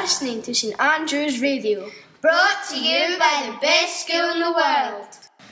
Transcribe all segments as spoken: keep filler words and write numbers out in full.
listening to St Andrew's Radio, brought to you by the best school in the world.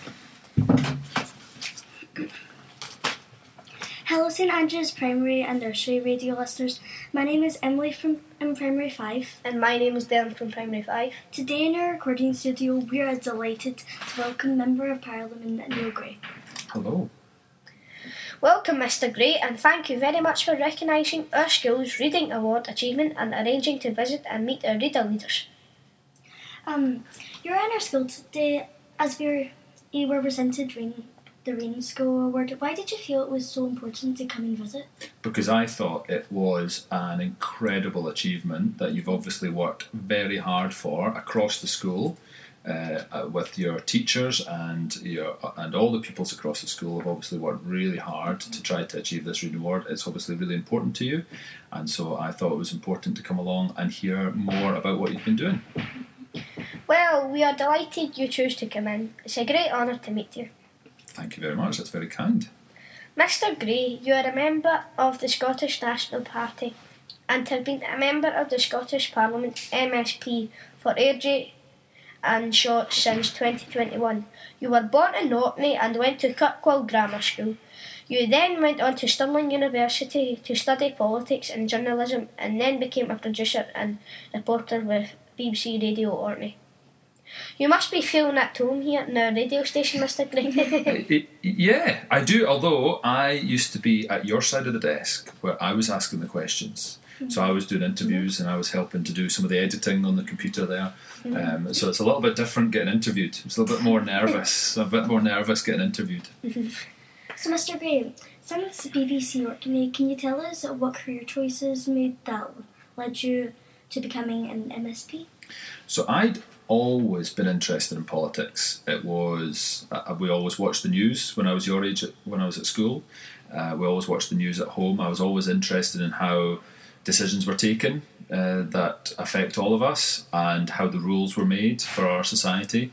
Hello St Andrew's Primary and Nursery Radio listeners. My name is Emily from in Primary five. And my name is Dylan from Primary five. Today in our recording studio we are delighted to welcome Member of Parliament Neil Gray. Hello. Welcome Mister Gray, and thank you very much for recognising our school's Reading Award achievement and arranging to visit and meet our reader leaders. Um, you're in our school today as we were, you were presented Rain, the Rain School Award. Why did you feel it was so important to come and visit? Because I thought it was an incredible achievement that you've obviously worked very hard for across the school. Uh, with your teachers and your and all the pupils across the school have obviously worked really hard to try to achieve this Reading Award. It's obviously really important to you, and so I thought it was important to come along and hear more about what you've been doing. Well, we are delighted you chose to come in. It's a great honour to meet you. Thank you very much, that's very kind. Mister Gray, you are a member of the Scottish National Party and have been a member of the Scottish Parliament M S P for Airdrie and Shorts since twenty twenty-one. You were born in Orkney and went to Kirkwall Grammar School. You then went on to Stirling University to study politics and journalism, and then became a producer and reporter with B B C Radio Orkney. You must be feeling at home here in our radio station, Mister Gray. Yeah, I do, although I used to be at your side of the desk where I was asking the questions. So I was doing interviews and I was helping to do some of the editing on the computer there. Um, so it's a little bit different getting interviewed. It's a little bit more nervous, a bit more nervous getting interviewed. So Mister Gray, since B B C Orkney, can you tell us what career choices made that led you to becoming an M S P? So I'd always been interested in politics. It was, uh, we always watched the news when I was your age, when I was at school. Uh, we always watched the news at home. I was always interested in how decisions were taken uh, that affect all of us and how the rules were made for our society,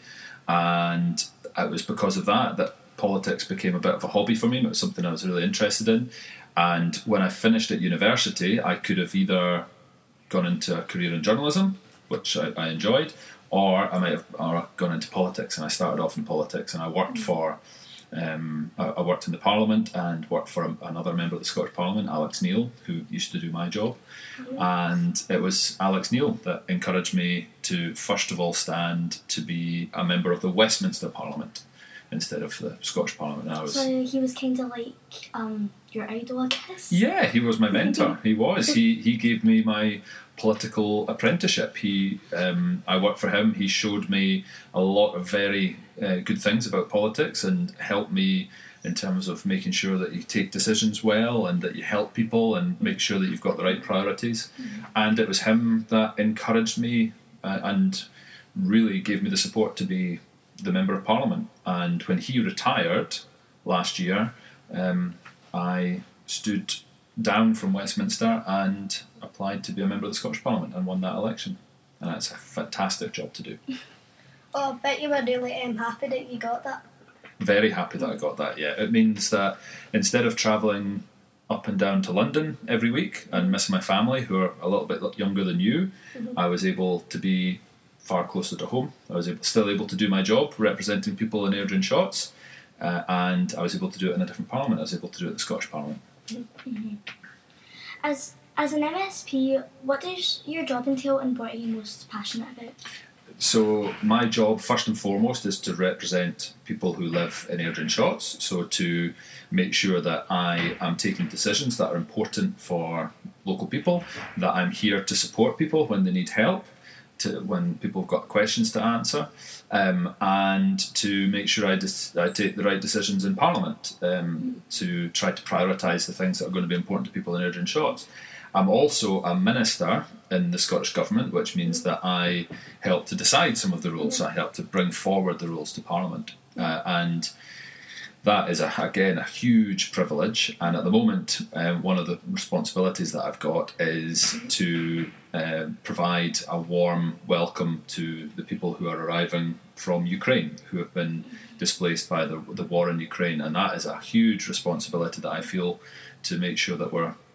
and it was because of that that politics became a bit of a hobby for me. It was something I was really interested in, and when I finished at university I could have either gone into a career in journalism, which I, I enjoyed, or I might have or gone into politics, and I started off in politics and I worked for Um, I, I worked in the Parliament and worked for a, another member of the Scottish Parliament, Alex Neil, who used to do my job. Mm-hmm. And it was Alex Neil that encouraged me to first of all stand to be a member of the Westminster Parliament instead of the Scottish Parliament. And I was, so he was kind of like um, your idol, I guess? Yeah, he was my mentor. He was. He he gave me my political apprenticeship. He um, I worked for him. He showed me a lot of very uh, good things about politics and helped me in terms of making sure that you take decisions well and that you help people and make sure that you've got the right priorities. Mm-hmm. And it was him that encouraged me uh, and really gave me the support to be the Member of Parliament. And when he retired last year, um, I stood down from Westminster and applied to be a member of the Scottish Parliament and won that election. And that's a fantastic job to do. Oh, I bet you were really um, happy that you got that. Very happy that I got that, yeah. It means that instead of travelling up and down to London every week and missing my family, who are a little bit younger than you, mm-hmm. I was able to be far closer to home. I was able, still able to do my job representing people in Airdrie and Shorts, uh, and I was able to do it in a different parliament. I was able to do it at the Scottish Parliament. Mm-hmm. As as an M S P, what does your job entail and what are you most passionate about? So my job, first and foremost, is to represent people who live in Airdrie and Shorts, so to make sure that I am taking decisions that are important for local people, that I'm here to support people when they need help, to when people have got questions to answer, um, and to make sure I, dis- I take the right decisions in Parliament, um, to try to prioritise the things that are going to be important to people in Airdrie and Shorts. I'm also a minister in the Scottish Government, which means that I help to decide some of the rules. I help to bring forward the rules to Parliament. Uh, and that is, a, again, a huge privilege. And at the moment, um, one of the responsibilities that I've got is to uh, provide a warm welcome to the people who are arriving from Ukraine, who have been displaced by the, the war in Ukraine. And that is a huge responsibility that I feel, to make sure that we're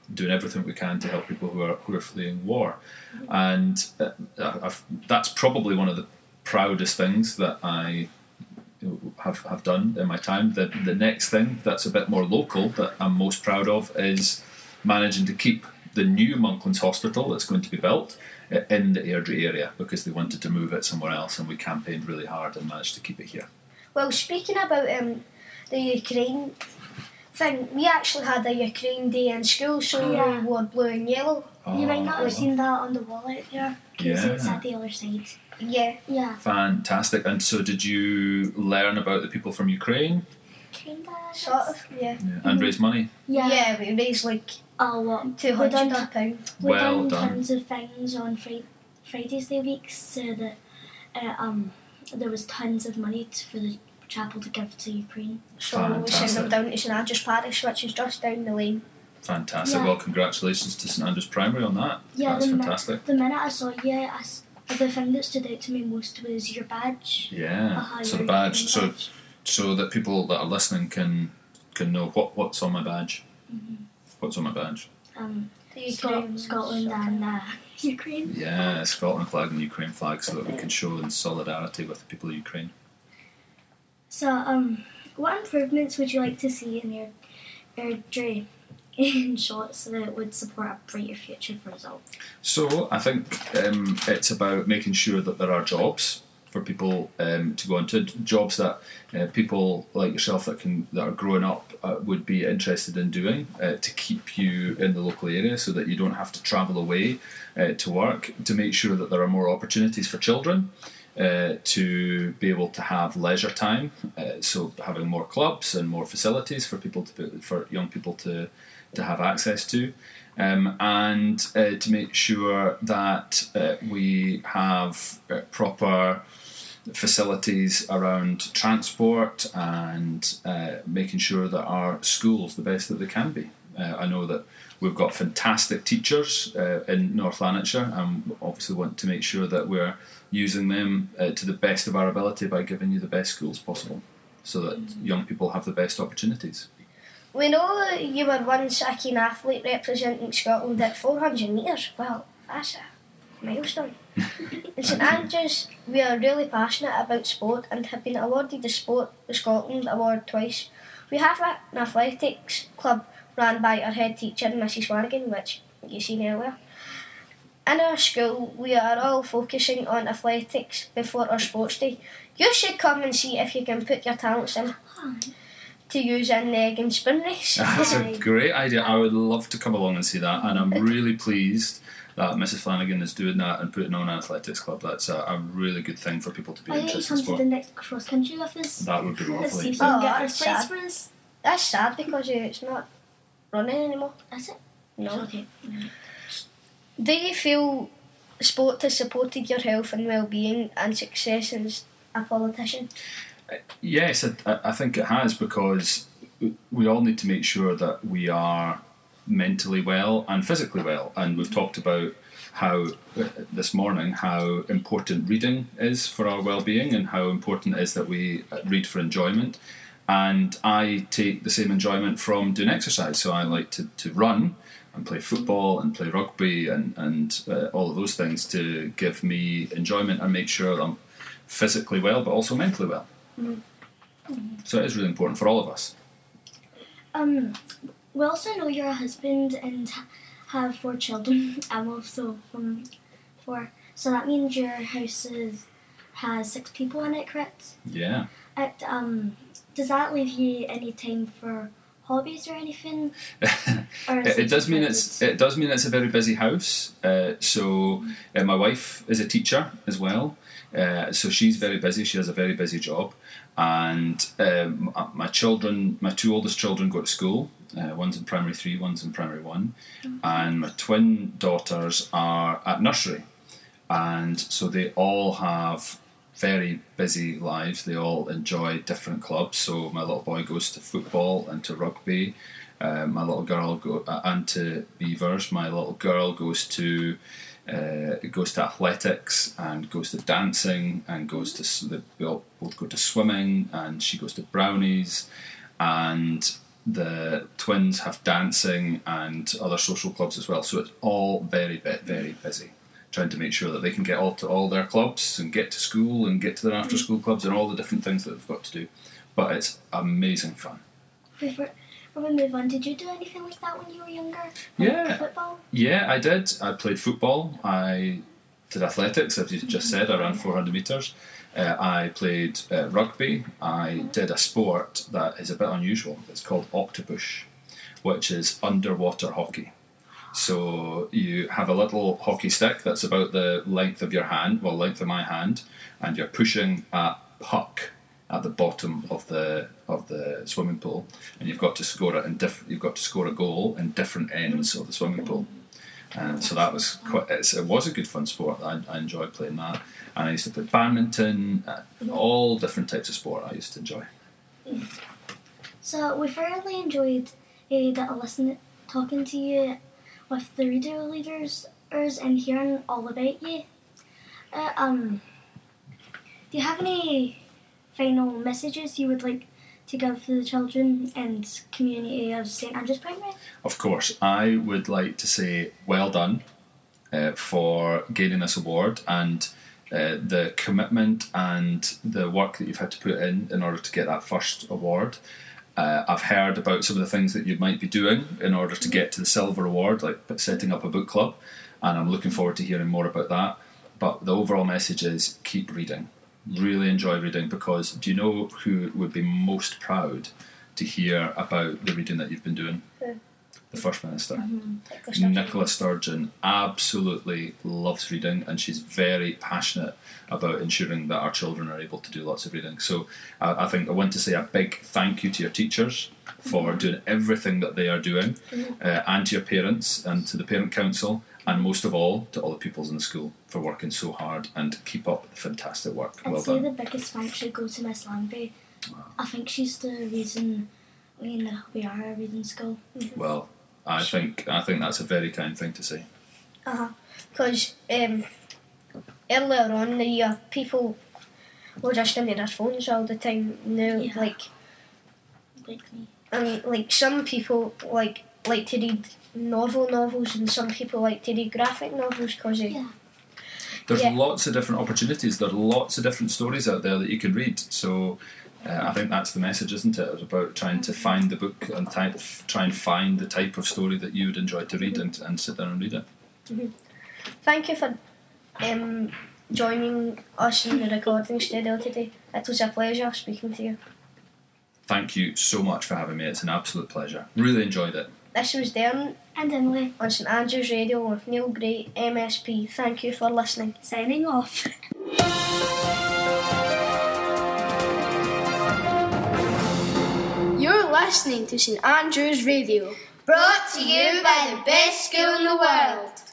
doing everything we can to help people who are who are fleeing war, and uh, I've, that's probably one of the proudest things that I have have done in my time. The the next thing that's a bit more local that I'm most proud of is managing to keep the new Monklands Hospital that's going to be built in the Airdrie area, because they wanted to move it somewhere else, and we campaigned really hard and managed to keep it here. Well, speaking about um, the Ukraine thing, we actually had a Ukraine day in school, so Yeah. we wore blue and yellow. Oh, You might not have seen that on the wall out there, because Yeah. it's at the other side. Yeah. Yeah. Fantastic. And so did you learn about the people from Ukraine? Kinda. Sort of, yeah. Yeah. And raise money? Yeah. Yeah, we raised like A lot. two We done, hundred pounds. we Well done done. tons of things on Friday, Fridays the week, so that uh, um there was tons of money t- for the chapel to give to Ukraine. So we sent them Fantastic. down to St Andrews Parish, which is just down the lane. Fantastic. Yeah. Well, congratulations to St Andrews Primary on that. Yeah, That's the mi- fantastic. The minute I saw you, I s the thing that stood out to me most was your badge. Yeah. Uh-huh, So the your badge. Ukraine So badge. so that people that are listening can can know what what's on my badge. Mm-hmm. What's on my badge? Um, The Scot- Ukraine Scotland and uh, Ukraine. Yeah, Scotland flag and Ukraine flag, so that we can show in solidarity with the people of Ukraine. So, um, what improvements would you like to see in your Airdrie in short, so that it would support a brighter future for us all? So I think um, it's about making sure that there are jobs for people um, to go into, jobs that uh, people like yourself that can that are growing up uh, would be interested in doing uh, to keep you in the local area, so that you don't have to travel away uh, to work. To make sure that there are more opportunities for children uh, to be able to have leisure time. Uh, so having more clubs and more facilities for people to be, for young people to to have access to. Um, and uh, to make sure that uh, we have uh, proper facilities around transport, and uh, making sure that our schools the best that they can be. Uh, I know that we've got fantastic teachers uh, in North Lanarkshire, and we obviously want to make sure that we're using them uh, to the best of our ability by giving you the best schools possible, so that young people have the best opportunities. We know that you were once a keen athlete representing Scotland at four hundred metres. Well, that's a milestone. In St Andrews, we are really passionate about sport and have been awarded the Sport of Scotland Award twice. We have an athletics club run by our head teacher, Missus Flanagan, which you seen earlier. In our school, we are all focusing on athletics before our sports day. You should come and see if you can put your talents in to use in the egg and spoon race. That's a great idea. I would love to come along and see that, and I'm really pleased that Missus Flanagan is doing that and putting on an athletics club. That's a, a really good thing for people to be Why don't you interested come in to the sport. next cross country with us? That would be Let's see lovely. if you can Oh, get that's first place sad. for us. That's sad because it's not running anymore. Is it? No. Okay. Do you feel sport has supported your health and well-being and success as a politician? Yes, I, I think it has, because we all need to make sure that we are mentally well and physically well. And we've talked about how uh, this morning how important reading is for our well-being, and how important it is that we read for enjoyment. And I take the same enjoyment from doing exercise. So I like to, to run and play football and play rugby and, and uh, all of those things to give me enjoyment and make sure that I'm physically well but also mentally well. Mm-hmm. So it is really important for all of us. Um, we also know you're a husband and have four children. I'm also from four. So that means your house is, has six people in it, correct? Yeah. It, um, does that leave you any time for hobbies or anything? Or is it, it just does mean like it's it does mean it's a very busy house. Uh, so uh, my wife is a teacher as well. Uh, so she's very busy. She has a very busy job, and um, my children, my two oldest children, go to school. Uh, one's in primary three, one's in primary one, mm-hmm. and my twin daughters are at nursery, and so they all have very busy lives. They all enjoy different clubs. So my little boy goes to football and to rugby. Uh, my little girl go uh, and to Beavers. My little girl goes to uh, goes to athletics and goes to dancing and goes to they all both go to swimming, and she goes to Brownies, and the twins have dancing and other social clubs as well. So it's all very, very busy, trying to make sure that they can get all to all their clubs and get to school and get to their after school clubs and all the different things that they've got to do. But it's amazing fun. Before we move on, did you do anything like that when you were younger? Like Yeah. football? Yeah, I did. I played football. I did athletics, as you just said. I ran four hundred metres. Uh, I played uh, rugby. I did a sport that is a bit unusual. It's called octopus, which is underwater hockey. So you have a little hockey stick that's about the length of your hand, well, length of my hand, and you're pushing a puck at the bottom of the of the swimming pool, and you've got to score it in diff- you've got to score a goal in different ends of the swimming pool. And so that was quite. It's, it was a good fun sport. I, I enjoyed playing that, and I used to play badminton. Uh, all different types of sport I used to enjoy. So we thoroughly enjoyed uh, listening, talking to you with the radio leaders and hearing all about you. Uh, um, do you have any final messages you would like to give to the children and community of St Andrews Primary? Of course, I would like to say well done uh, for gaining this award, and uh, the commitment and the work that you've had to put in in order to get that first award. Uh, I've heard about some of the things that you might be doing in order to get to the silver award, like setting up a book club, and I'm looking forward to hearing more about that. But the overall message is keep reading. Really enjoy reading, because do you know who would be most proud to hear about the reading that you've been doing? Who? The First Minister. Mm-hmm. Nicola Sturgeon absolutely loves reading, and she's very passionate about ensuring that our children are able to do lots of reading. So I, I think I want to say a big thank you to your teachers for mm-hmm. doing everything that they are doing, mm-hmm. uh, and to your parents and to the Parent Council, and most of all to all the pupils in the school for working so hard, and keep up the fantastic work. I'd Well say done. the biggest thanks should go to Miss Langby. Wow. I think she's the reason we, we are a reading school. Mm-hmm. Well, I think I think that's a very kind thing to say. Uh huh. Because um, earlier on in the year, people were just in their phones all the time. Now, Yeah. like, Like me. I mean, like some people like like to read novel novels, and some people like to read graphic novels because of. Yeah. There's Yeah. lots of different opportunities. There are lots of different stories out there that you can read. So uh, I think that's the message, isn't it? It's about trying to find the book and type, try and find the type of story that you would enjoy to read, and, and sit down and read it. Mm-hmm. Thank you for um, joining us in the recording studio today. It was a pleasure speaking to you. Thank you so much for having me. It's an absolute pleasure. Really enjoyed it. This was Darren And Emily. on St Andrews Radio with Neil Gray, M S P. Thank you for listening. Signing off. You're listening to St Andrews Radio. Brought to you by the best school in the world.